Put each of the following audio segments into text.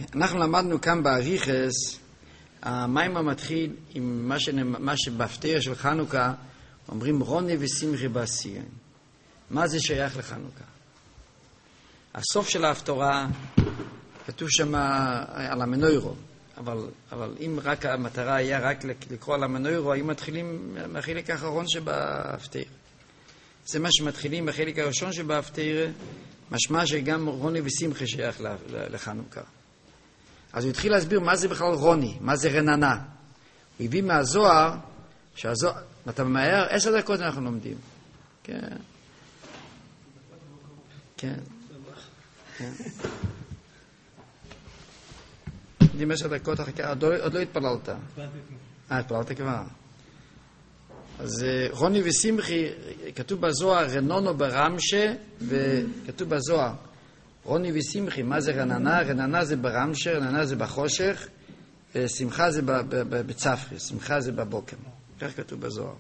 אנחנו למדנו כאן באריכס, המים המתחיל עם מה שבהפטר של חנוכה אומרים רוני ושמחי בעשייה. מה זה שייך לחנוכה? הסוף של ההפטרה כתוב שם על המנוירו, אבל אם רק המטרה היה רק לקרוא על המנוירו, היו מתחילים מהחלק האחרון שבהפטר. זה מה שמתחילים בחלק הראשון שבהפטר, משמע שגם רוני ושמחי שייך לחנוכה. אז הוא התחיל להסביר מה זה בכלל רוני, מה זה רננה. הוא הביא מהזוהר, אתה ממהר, 10 דקות אנחנו לומדים. כן. כן. כן. לומדים 10 דקות, עוד לא התפללת. התפללת כבר. אז רוני ושמחי, כתוב בזוהר רנונו ברמשה, וכתוב בזוהר רוני ושמחי, מה זה רננה? רננה זה ברמשה, רננה זה בחושך, ושמחה זה בצפרי, שמחה זה בבוקר. כך כתוב בזוהר.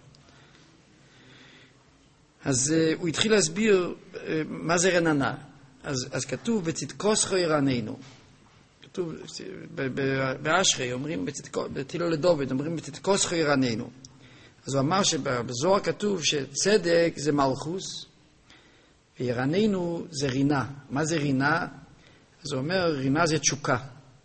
אז הוא התחיל להסביר מה זה רננה. אז כתוב בצדקו זכו ירננו. כתוב באשרי, אומרים בתהילה לדוד, אומרים בצדקו זכו ירננו. אז הוא אמר שבזוהר כתוב שצדק זה מלכוס, וירננו זה רינה. מה זה רינה? אז הוא אומר, רינה זה תשוקה.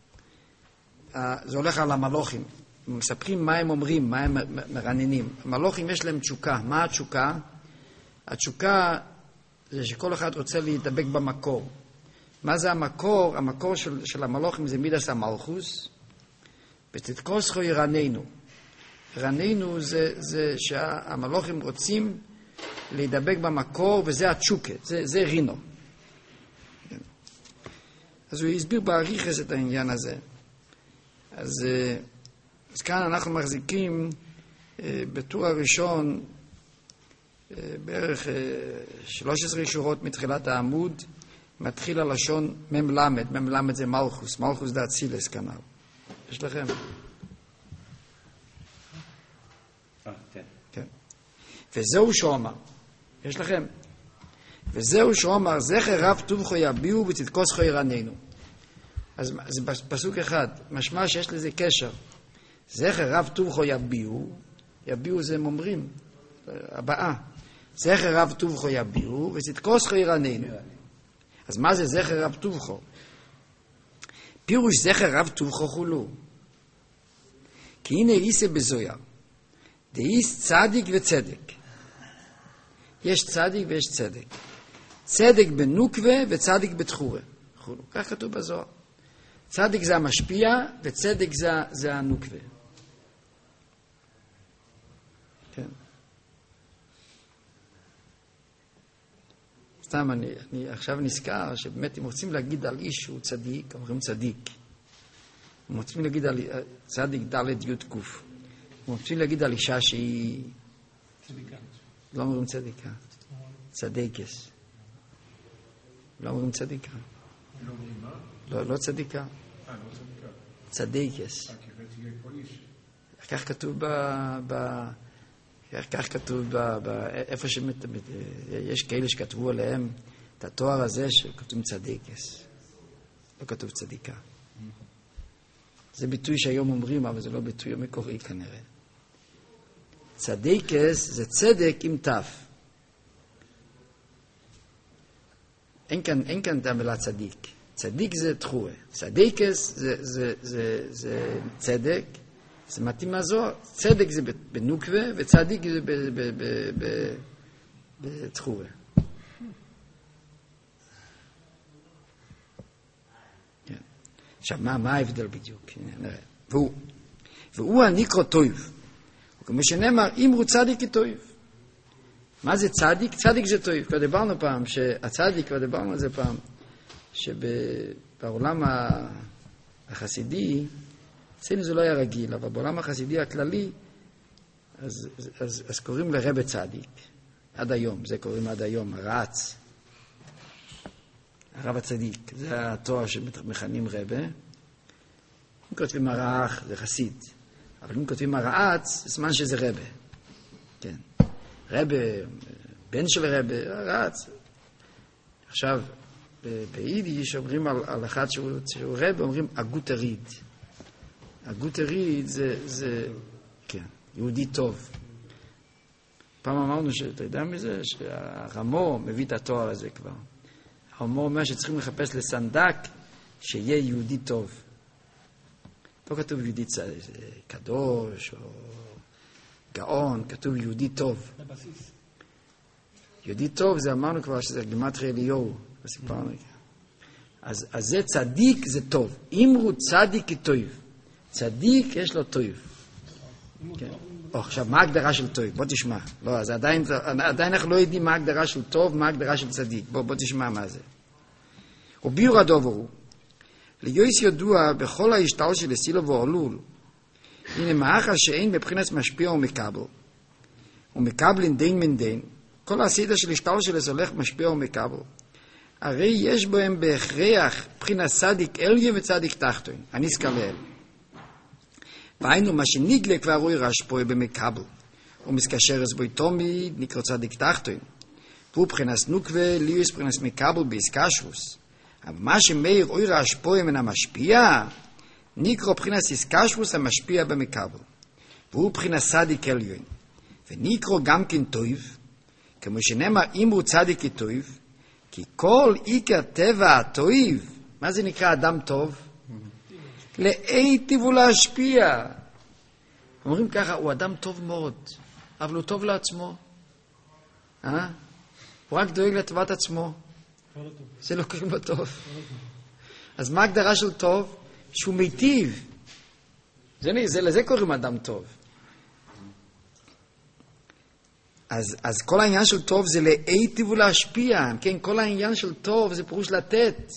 זה הולך על המלוכים. מספרים מה הם אומרים, מה הם מרננים. המלוכים יש להם תשוקה. מה התשוקה? התשוקה זה שכל אחד רוצה להתדבק במקור. מה זה המקור? המקור של המלוכים זה מידס המלכוס. בצדקו זכו ירננו. ירננו זה שהמלוכים רוצים להידבק במקור, וזה התשוקה, זה רינו. אז הוא הסביר באריכס את העניין הזה. אז כאן אנחנו מחזיקים בטור הראשון בערך 13 שורות מתחילת העמוד, מתחיל הלשון ממלמד. ממלמד זה מלכוס, מלכוס זה אצילס כנ"ל. יש לכם? כן. וזהו שאומר, יש לכם? וזהו שאומר, זכר רב טובחו יביאו בצדקו זכו ירננו. אז זה פסוק אחד, משמע שיש לזה קשר. זכר רב טובחו יביאו, יביאו זה אומרים, הבאה. זכר רב טובחו יביאו בצדקו זכו ירננו. אז מה זה זכר רב טובחו? פירוש זכר רב טובחו חולו. כי הנה איסה בזויה. דאיס צדיק וצדק. יש צדיק ויש צדק. צדק בנוקווה וצדיק בתחורה. כך כתוב בזוהר. צדיק זה המשפיע וצדק זה הנוקווה. כן. סתם אני עכשיו נזכר שבאמת אם רוצים להגיד על איש שהוא צדיק, אומרים צדיק. אם רוצים להגיד על צדיק ד' י' ק'. אם רוצים להגיד על אישה שהיא... צדיקה. לא אומרים צדיקה. צדיקס. לא אומרים צדיקה. לא צדיקה. צדיקס. כך כתוב כך כתוב איפה יש כאלה שכתבו עליהם את התואר הזה שכתוב צדיקס. לא כתוב צדיקה. זה ביטוי שהיום אומרים, אבל זה לא ביטוי המקורי כנראה. צדיקס זה צדק עם תף. אין כאן את המילה צדיק. צדיק זה תחוה. צדיקס זה צדק. זה מתאים מהזוהר. צדק זה בנוקווה, וצדיק זה בתחוה. עכשיו, מה ההבדל בדיוק? נראה. והוא הנקרא טוב. כמו שנאמר, אמרו צדיק כטוב. מה זה צדיק? צדיק זה טוב. כבר דיברנו פעם, שהצדיק, כבר דיברנו על זה פעם, שבעולם החסידי, אצלנו זה לא היה רגיל, אבל בעולם החסידי הכללי, אז קוראים לרבא צדיק. עד היום, זה קוראים עד היום, הרץ. הרב הצדיק, זה התואר שמכנים רבא. אם כותבים הרח, זה חסיד. אבל אם כותבים הרעץ, זה סימן שזה רבא. כן. רבא, בן של רבא, הרעץ. עכשיו, ביידיש אומרים על אחד שהוא רב, אומרים הגוטריד. הגוטריד זה כן, יהודי טוב. פעם אמרנו שאתה יודע מזה, שהרמו מביא את התואר הזה כבר. הרמו אומר שצריכים לחפש לסנדק שיהיה יהודי טוב. לא כתוב יהודי קדוש או גאון, כתוב יהודי טוב. יהודי טוב זה אמרנו כבר שזה גימטריה אליהו, סיפרנו. אז זה צדיק זה טוב. אמרו צדיק טוב. צדיק יש לו טוב. כן. עכשיו, מה ההגדרה של טוב? בוא תשמע. לא, אז עדיין אנחנו לא יודעים מה ההגדרה של טוב, מה ההגדרה של צדיק. בוא תשמע מה זה. וביור הדובר הוא, ליויס ידוע בכל ההשתל של סילו ועולול, הנה מאחר שאין בבחינת משפיע ומקבל, ומקבלין דין מן דין, כל הסדר של השתל של הולך משפיע ומקבל, הרי יש בהם בהכרח בחינת צדיק עליון וצדיק תחתון, הנזכר לאל. והיינו מה שנגלה כבר רואי רשפוי במקבל, ומסקשר אז בוי תומי נקרא צדיק תחתון, והוא בחינת נוקווה ליוס בחינת מקבל באיסקשוס, אבל מה שמאיר רואי רשפוי מן המשפיע, נקרא בחינת איסקשוס המשפיע במקבל, והוא בחינת צדיק עליון, ונקרא גם כן טוב, כמו שנאמר אמרו צדיק טוב, כי כל עיקר טבע הטוב, מה זה נקרא אדם טוב? להיטיב ולהשפיע. אומרים ככה, הוא אדם טוב מאוד, אבל הוא טוב לעצמו. הוא רק דואג לטובת עצמו. זה לא קוראים לו טוב. אז מה ההגדרה של טוב? שהוא מיטיב. לזה קוראים אדם טוב. אז כל העניין של טוב זה להיטיב ולהשפיע. כן, כל העניין של טוב זה פירוש לתת.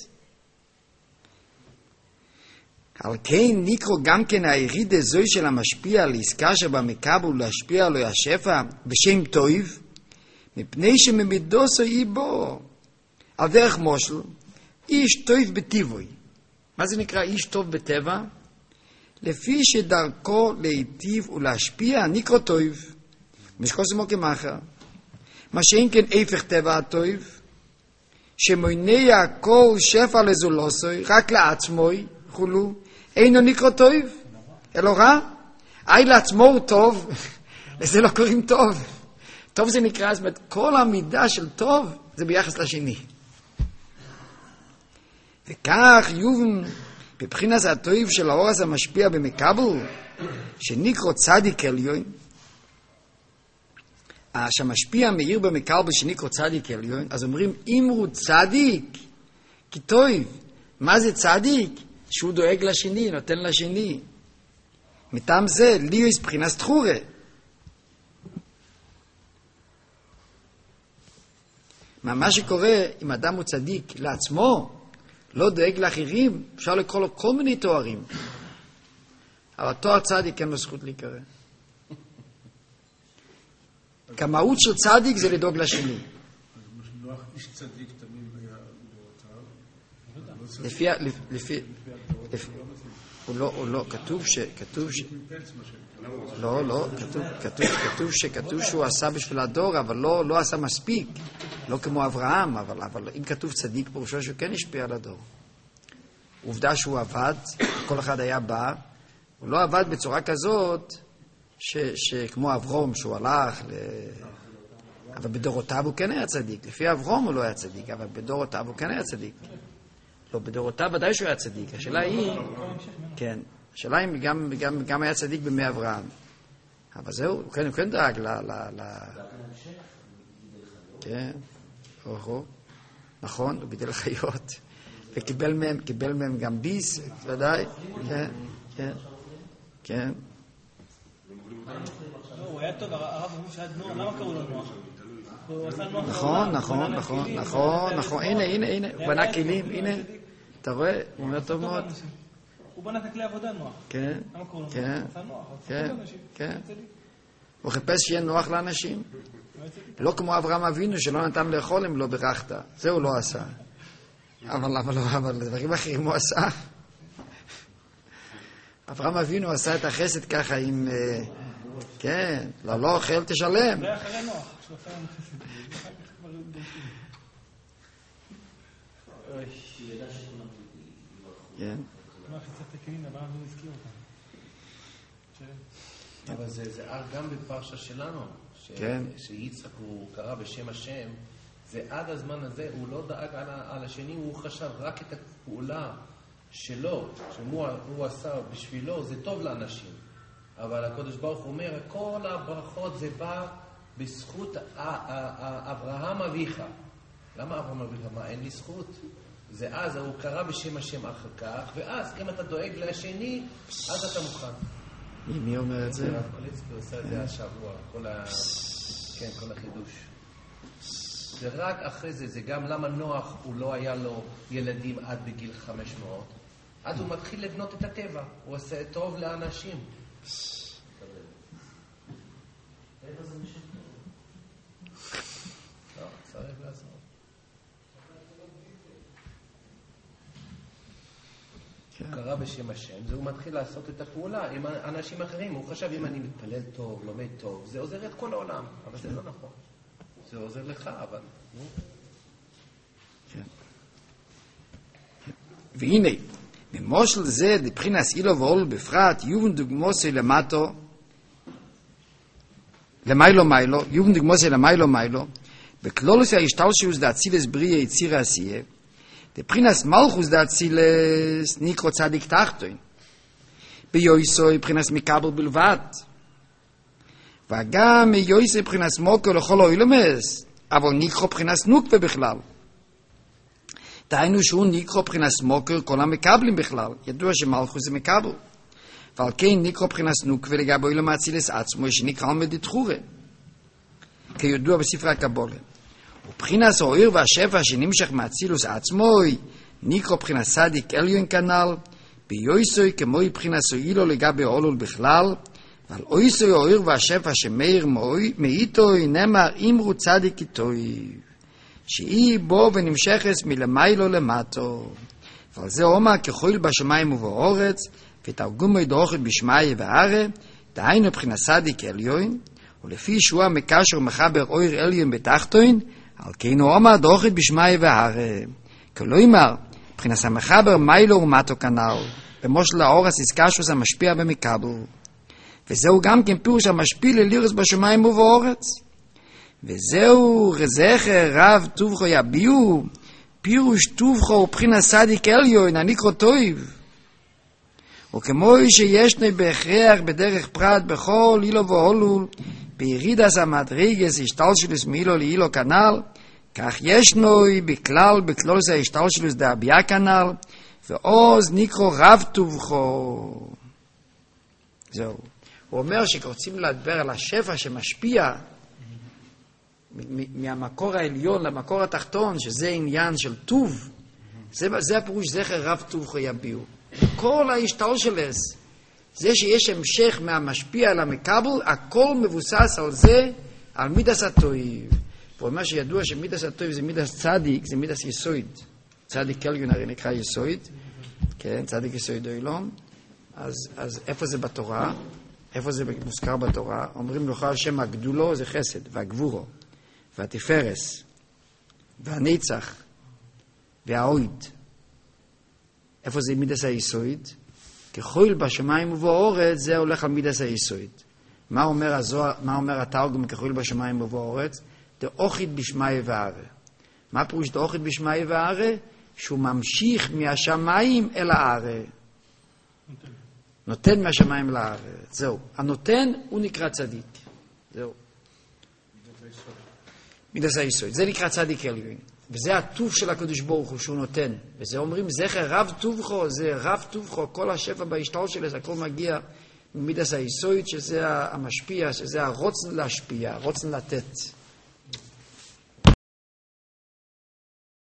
על כן נקרא גם כן היריד הזוי של המשפיע לעסקה שבמקבל להשפיע לו השפע בשם טוב, מפני שממידוסו היא בו. על דרך מושל, איש טוב בטבעוי. מה זה נקרא איש טוב בטבע? לפי שדרכו להיטיב ולהשפיע נקרא טוב. משקוס מוקי מאחר. מה שאין כן הפך טבע הטוב, שמונע כל שפע לזולוסוי, רק לעצמוי, חולו, אינו נקרא טוב, אלא רע. לעצמו הוא טוב, לזה לא קוראים טוב. טוב זה נקרא, זאת אומרת, כל המידה של טוב, זה ביחס לשני. וכך יובן, בבחינת הטוב של האורס המשפיע במקבל, שנקרא צדיק עליון, שהמשפיע מאיר במקבל שנקרא צדיק עליון, אז אומרים, אמרו צדיק, כי טוב. מה זה צדיק? שהוא דואג לשני, נותן לשני. מטעם זה, ליוס בחינת תחורה. מה שקורה, אם אדם הוא צדיק לעצמו, לא דואג לאחרים, אפשר לקרוא לו כל מיני תוארים. אבל תואר צדיק אין לו זכות להיקרא. כמהות של צדיק זה לדאוג לשני. איש צדיק תמיד היה לפי הוא לא, כתוב כתוב שהוא עשה בשביל הדור, אבל לא עשה מספיק, לא כמו אברהם, אבל אם כתוב צדיק, פירושו שהוא כן השפיע על הדור. עובדה שהוא עבד, כל אחד היה בא, הוא לא עבד בצורה כזאת, שכמו אברהם שהוא הלך, אבל בדורותיו הוא כן היה צדיק. לפי אברהם הוא לא היה צדיק, אבל בדורותיו הוא כן היה צדיק. לא, בדורותיו ודאי שהוא היה צדיק. השאלה היא, כן, השאלה היא גם היה צדיק בימי אברהם. אבל זהו, הוא כן דאג כן, נכון, הוא בידל חיות. וקיבל מהם גם ביס, ודאי, כן. הוא היה טוב, הרב אמרו שעד נוח, למה קראו לו נוח? נכון, הנה, הוא בנה כלים, הנה, אתה רואה, הוא אומר טוב מאוד. הוא בנה את כלי עבודה נוח. כן, למה קראו לו נוח? כן. הוא חיפש שיהיה נוח לאנשים. לא כמו אברהם אבינו שלא נתן לאכול אם לא ברכת, זה הוא לא עשה. אבל דברים אחרים הוא עשה. אברהם אבינו עשה את החסד ככה עם... כן, לא אוכל תשלם. זה היה אחרי נוח. כן. נוח יצא תקנים, אבל לא הזכיר אותם. אבל זה גם בפרשה שלנו, שיצחק הוא קרא בשם השם, זה עד הזמן הזה, הוא לא דאג על השני, הוא חשב רק את הפעולה שלו, שהוא עשה בשבילו, זה טוב לאנשים. אבל הקדוש ברוך הוא אומר, כל הברכות זה בא בזכות אברהם אביך. למה אברהם אביך? מה, אין לי זכות? זה אז, הוא קרא בשם השם אחר כך, ואז אם אתה דואג לשני, אז אתה מוכן. מי אומר את זה? הרב קוליצקי עושה את זה השבוע, כל החידוש. זה רק אחרי זה, זה גם למה נוח הוא לא היה לו ילדים עד בגיל 500. אז הוא מתחיל לבנות את הטבע, הוא עושה טוב לאנשים. לא, צריך לעשות. הוא קרא בשם השם, זה הוא מתחיל לעשות את הפעולה עם אנשים אחרים. הוא חשב, אם אני מתפלל טוב, לומד טוב, זה עוזר את כל העולם. אבל זה לא נכון. זה עוזר לך, אבל... והנה, ממושל זה, דבחינס אילו ואול בפרט, יובן דוגמוסי למטו, למיילו, יובן דוגמוסי למיילו, בכלולוס ההשתלשלוס דאצילס בריא יציר עשייה, דבחינס מלכוס דאצילס ניקרו צדיק תחתון, ביועסוי בחינס מקבל בלבד, וגם יועסוי בחינס מוקר לכל אוילמס, אבל ניקרו בחינס נוקבה בכלל. דהיינו שהוא ניקרו בחינס מוקר כל המקבלים בכלל, ידוע שמלכוס זה מקבל. ועל כן ניקרו בחינס נוקבה לגבי אוילם האצילס עצמו, שנקרא עומד דתחורה, כידוע בספר הקבולה. ובחינס האויר והשפע שנמשך מאצילוס עצמו, ניקרו בחינס צדיק עליון כנ"ל, ביועסוי כמו בחינס אוילו לגבי אולול בכלל, ועל אויסוי האויר והשפע שמאיר מאיתוי נאמר אמרו צדיק איתוי, שהיא בו ונמשכס מלמיילו למטו. ועל זה אומר כחול בשמיים ובאורץ, ותרגומי דאוכת בשמי וערה, דהיינו בחינת צדיק עליון, ולפי שהוא המקשר ומחבר אויר עליון בתחתון, על כן הוא אומר דאוכת בשמי וערה. כלומר, בחינת המחבר מיילו ומטו כנ"ל, במושל האורס איסקשוס המשפיע במקבל. וזהו גם כן פירוש המשפיל ללירס בשמיים ובאורץ. וזהו זכר רב טובחו יביעו, פירוש טובחו ובחינת צדיק עליון הנקרא טוב. וכמו שישנו בהכרח בדרך פרט בכל אילו ואולול, בירידס המדרגס השתלשלוס מאילו לאילו כנ"ל, כך ישנו בכלל בכלולוס ההשתלשלוס דאבייה כנ"ל, ועוז נקרא רב טובחו. זהו. הוא אומר שרוצים לדבר על השפע שמשפיע מהמקור העליון למקור התחתון, שזה עניין של טוב, זה הפירוש זכר רב טובחו יביעו. כל ההשתלשלוס, זה שיש המשך מהמשפיע למקבל, הכל מבוסס על זה, על מידס הטוב. הוא אומר שידוע שמידס הטוב זה מידס צדיק, זה מידס יסוד. צדיק עליון הרי נקרא יסוד, כן, צדיק יסוד אילום. אז איפה זה בתורה? איפה זה מוזכר בתורה? אומרים לך השם הגדולו זה חסד, והגבורו, והתפארס, והנצח, והאויד. איפה זה מידס היסוד? כחול בשמיים ובאורץ, זה הולך על מידס היסוד. מה אומר הזוהר, מה אומר התרגום כחול בשמיים ובאורץ? דאוכית בשמי וערה. מה פירוש דאוכית בשמי וערה? שהוא ממשיך מהשמיים אל הערה. נותן מהשמיים לארץ. זהו. הנותן הוא נקרא צדיק. זהו. מידס היסוד. זה נקרא צדיק עליון. וזה הטוב של הקדוש ברוך הוא שהוא נותן. וזה אומרים זכר רב טובחו, זה רב טובחו, כל השפע בהשתלשלוס, הכל מגיע ממידס היסוד, שזה המשפיע, שזה הרוצן להשפיע, הרוצן לתת.